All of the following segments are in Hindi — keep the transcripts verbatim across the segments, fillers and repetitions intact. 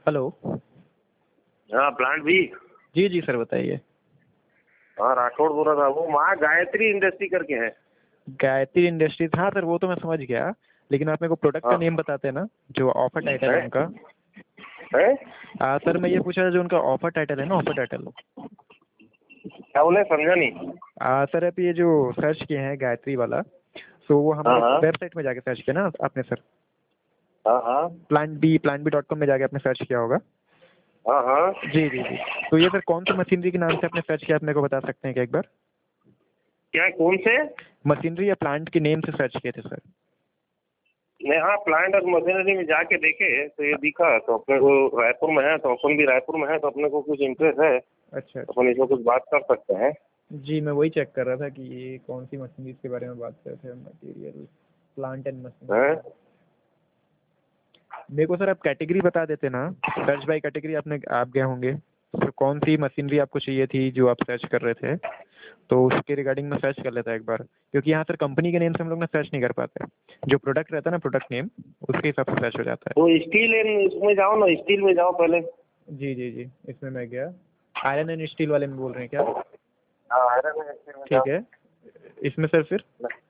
हेलो। हाँ प्लांट भी। जी जी सर बताइए। हाँ राठौड़ बोल रहा था, वो वहाँ गायत्री इंडस्ट्री करके है। गायत्री इंडस्ट्रीज, हाँ सर वो तो मैं समझ गया, लेकिन आप मेरे को प्रोडक्ट का हाँ नेम बताते हैं ना, जो ऑफर टाइटल है है? उनका। है? आ, सर मैं ये पूछ रहा था, जो उनका ऑफर टाइटल है ना, ऑफर टाइटल। क्या बोले, समझा नहीं। आ, सर आप ये जो सर्च किए हैं गायत्री वाला, तो वो हाँ हमारे हाँ वेबसाइट में जाके सर्च किया ना आपने सर? हाँ हाँ plant B plant B dot com में जाके आपने सर्च किया होगा। हाँ हाँ। जी जी जी। तो ये सर कौन सी मशीनरी के नाम से आपने सर्च किया, आप मेरे को बता सकते हैं क्या एक बार? क्या, कौन से? मशीनरी या प्लांट के नेम से सर्च किए थे सर? नहीं, हाँ प्लांट और मशीनरी में जाके देखे तो ये दिखा, तो अपने को रायपुर में है, तो अपन भी रायपुर में है, तो अपने को कुछ इंटरेस्ट है, अच्छा तो अच्छा। अपन इसमें कुछ बात कर सकते हैं। जी मैं वही चेक कर रहा था कि ये कौन सी मशीनरी के बारे में बात कर रहे थे, मटेरियल, प्लांट एंड हैं? मशीनरी। मेरे को सर आप कैटेगरी बता देते ना, सर्च बाय कैटेगरी आपने आप गए होंगे, तो कौन सी मशीनरी आपको चाहिए थी जो आप सर्च कर रहे थे, तो उसके रिगार्डिंग मैं सर्च कर लेता एक बार, क्योंकि यहाँ सर कंपनी के नेम से हम लोग ना सर्च नहीं कर पाते, जो प्रोडक्ट रहता है ना, प्रोडक्ट नेम, उसके हिसाब से सर्च हो जाता तो स्टील एंड उसमें जाओ ना, स्टील में जाओ पहले। है। जी जी जी, इसमें मैं गया, आयरन एंड स्टील वाले में बोल रहे हैं क्या? हाँ आयरन एंड स्टील में ठीक है, इसमें सर फिर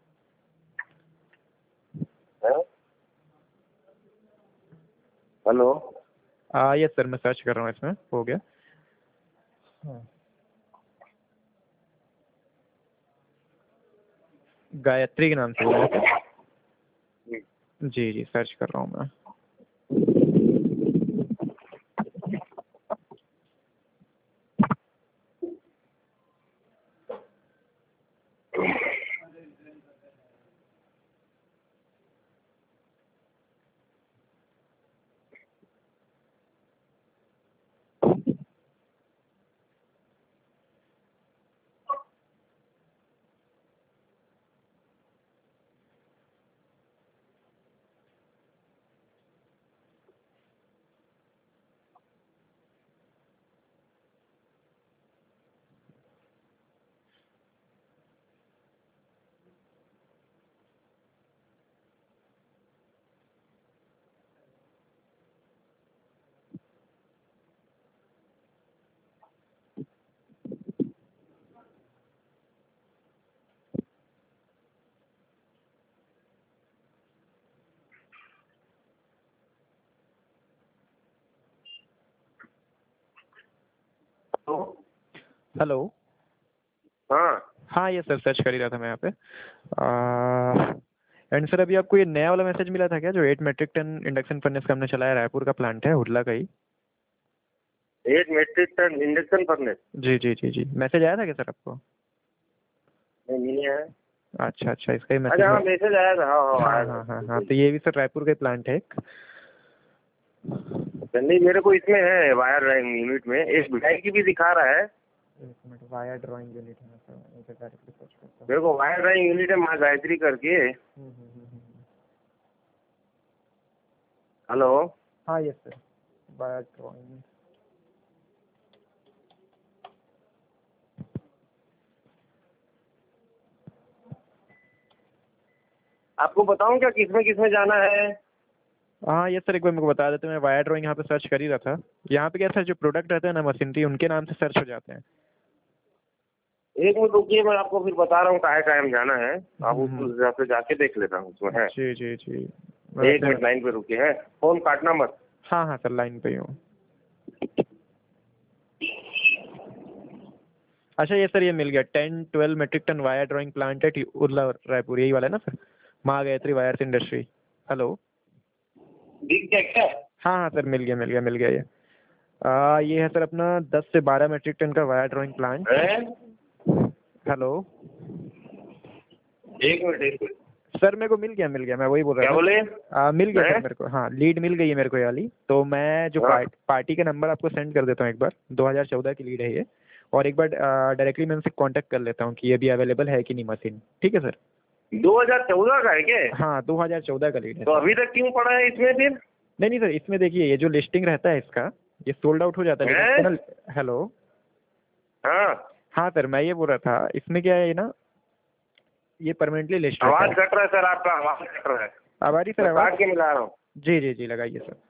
जाओ। हेलो। आ यस सर मैं सर्च कर रहा हूँ, इसमें हो गया। हाँ, गायत्री के नाम से बोल रहे थे? जी जी सर्च कर रहा हूँ मैं। हेलो। हाँ हाँ ये सर सर्च कर ही रहा था मैं यहाँ पे। एंड सर अभी आपको ये नया वाला मैसेज मिला था क्या, जो eight metric ton induction furnace का हमने चलाया, रायपुर का प्लांट है, हुडला का ही? Eight metric ton induction furnace. जी जी जी जी, मैसेज आया था क्या सर आपको? नहीं नहीं है। अच्छा अच्छा, इसका ही मैसेज अच्छा हाँ में। मैसेज आया था, हाँ हाँ हाँ आया हाँ हाँ हाँ, था। तो ये भी सर रायपुर का ही प्लांट है एक। नहीं मेरे को इसमें है वायर ड्राइंग यूनिट में, एक भिलाई की भी दिखा रहा है। एक मिनट, वायर ड्राइंग यूनिट है सर, मैं इसे डायरेक्टली सर्च करता हूँ। मेरे को वायर ड्राइंग यूनिट है माँ गायत्री करके। हम्म, हम्म, हम्म, हम्म। हेलो। हाँ यस सर, वायर ड्राइंग। आपको बताऊं क्या किसमें किसमें जाना है? हाँ यस सर, एक बार मेरे को बता देते, मैं वायर ड्राइंग यहाँ पे सर्च कर ही रहा था। यहाँ पे क्या सर, जो प्रोडक्ट रहते हैं ना मशीनरी, उनके नाम से सर्च हो जाते हैं। एक मिनट रुकिए, मैं आपको फिर बता रहा हूँ काहे टाइम जाना है। आप हम्म, उस हम्म। हिसाब से जाके देख लेता हूँ उसमें है। जी जी जी, एक वैसे। मिनट लाइन पे रुकिए है, फोन काटना मत। हाँ हाँ सर, लाइन पे ही हूँ। अच्छा ये सर, ये मिल गया, ten twelve metric ton wire drawing plant है उर्ला रायपुर, यही वाला है ना सर? माँ गायत्री वायर्स इंडस्ट्री। हेलो। दिख गया क्या? हाँ हाँ सर, मिल गया मिल गया मिल गया ये। आ, ये है सर अपना दस से बारह मेट्रिक टन का वायर ड्राइंग प्लांट। है? हेलो। एक मिनट एक मिनट। सर मेरे को मिल गया मिल गया, मैं वही बोल रहा क्या था। बोले? आ, मिल गया है? सर मेरे को, हाँ लीड मिल गई है मेरे को ये वाली। तो मैं जो हाँ पार्ट, पार्टी का नंबर आपको सेंड कर देता हूँ एक बार, दो हज़ार चौदह की लीड है ये। और एक बार डायरेक्टली मैं उनसे कांटेक्ट कर लेता हूँ कि ये भी अवेलेबल है कि नहीं मशीन, ठीक है सर? दो हजार चौदह का है क्या? हाँ दो हज़ार चौदह का लीड है तो सर। अभी तक क्यों पड़ा है इसमें फिर? नहीं नहीं सर, इसमें देखिए ये जो लिस्टिंग रहता है इसका, ये सोल्ड आउट हो जाता है, लेकिन है? इसको ना। हेलो। हाँ हाँ सर मैं ये बोल रहा था, इसमें क्या है ना, ये परमानेंटली लिस्ट रहता आवाज है। कट रहा है सर, आपका आवाज कट रहा है। अब आ रही सर मैं आवाज़? काट के मिला रहा हूँ। जी जी जी लगाइए सर।